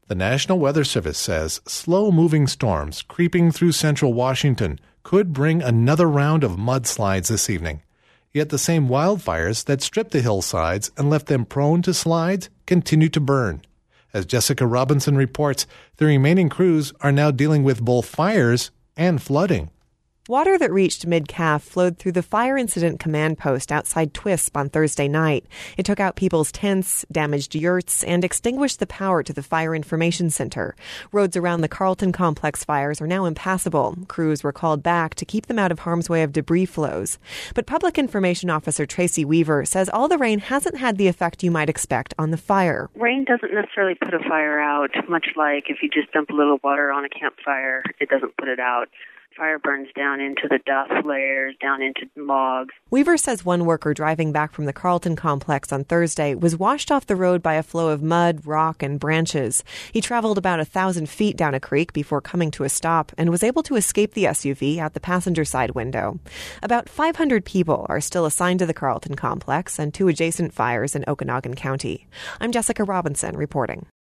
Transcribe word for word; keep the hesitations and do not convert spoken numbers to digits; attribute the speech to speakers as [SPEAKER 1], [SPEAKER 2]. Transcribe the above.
[SPEAKER 1] The National Weather Service says slow-moving storms creeping through central Washington could bring another round of mudslides this evening. Yet the same wildfires that stripped the hillsides and left them prone to slides continue to burn. As Jessica Robinson reports, the remaining crews are now dealing with both fires and flooding.
[SPEAKER 2] Water that reached mid-calf flowed through the Fire Incident Command Post outside Twisp on Thursday night. It took out people's tents, damaged yurts, and extinguished the power to the Fire Information Center. Roads around the Carlton Complex fires are now impassable. Crews were called back to keep them out of harm's way of debris flows. But Public Information Officer Tracy Weaver says all the rain hasn't had the effect you might expect on the fire.
[SPEAKER 3] Rain doesn't necessarily put a fire out, much like if you just dump a little water on a campfire, it doesn't put it out. Fire burns down into the dust layers, down into logs.
[SPEAKER 2] Weaver says one worker driving back from the Carlton Complex on Thursday was washed off the road by a flow of mud, rock, and branches. He traveled about a thousand feet down a creek before coming to a stop and was able to escape the S U V out the passenger side window. About five hundred people are still assigned to the Carlton Complex and two adjacent fires in Okanogan County. I'm Jessica Robinson reporting.